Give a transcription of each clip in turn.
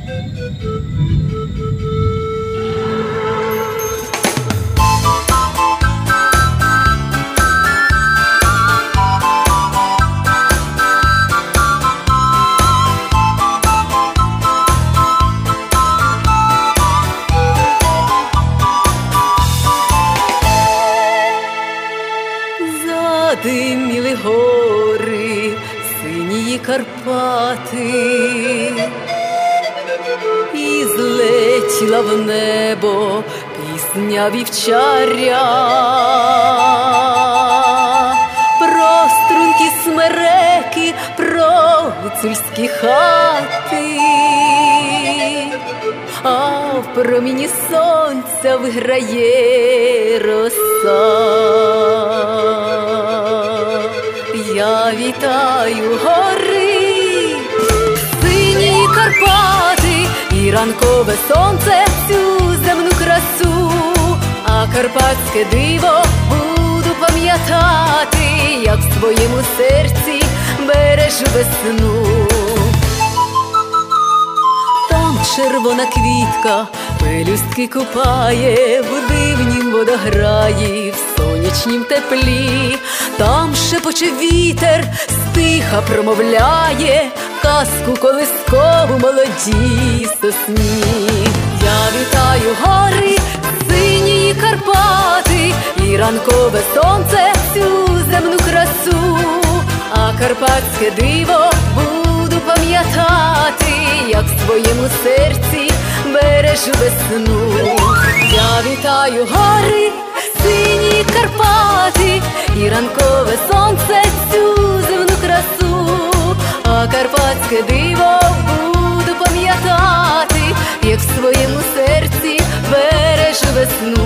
Задиміли гори, синії Карпати, і злетіла в небо пісня вівчаря. Про струнки смереки, про гуцульські хати, а в проміні сонця виграє роса. Я вітаю гори, сині Карпати, і ранкове сонце цю земну красу, а карпатське диво буду пам'ятати, як в своєму серці бережу весну. Там червона квітка пелюстки купає, в дивнім водограї, в сонячнім теплі. Там шепоче вітер, стиха промовляє казку колискову молодій сосні. Я вітаю гори, сині Карпати, і ранкове сонце цю земну красу, а карпатське диво буду пам'ятати, як в своєму серці бережу весну. Я вітаю гори, сині Карпати, і ранкове сонце цю земну красу, а карпатське диво буду пам'ятати, як в своєму серці бережу весну.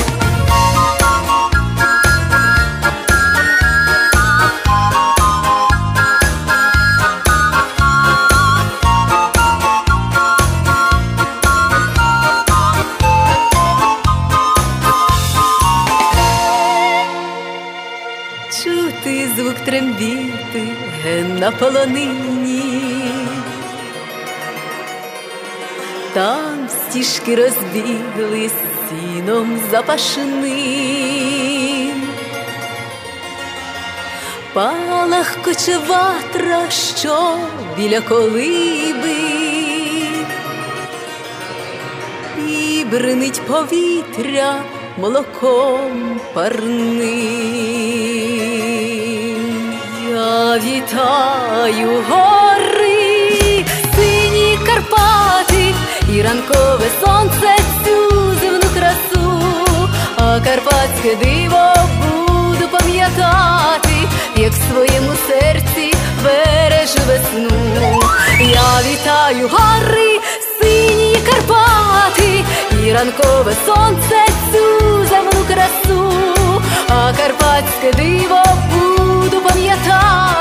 Чути звук трембіти ген на полонині, там стіжки розбіглись сіном запашним. Палахкоче ватра, що біля колиби, і бринить повітря молоком парним. Я вітаю гори, сині Карпати, і ранкове сонце цю земну красу, а карпатське диво буду пам'ятати, як в своєму серці бережу весну. Я вітаю гори, сині Карпати, і ранкове сонце цю земну красу, а карпатське диво буду пам'ятати,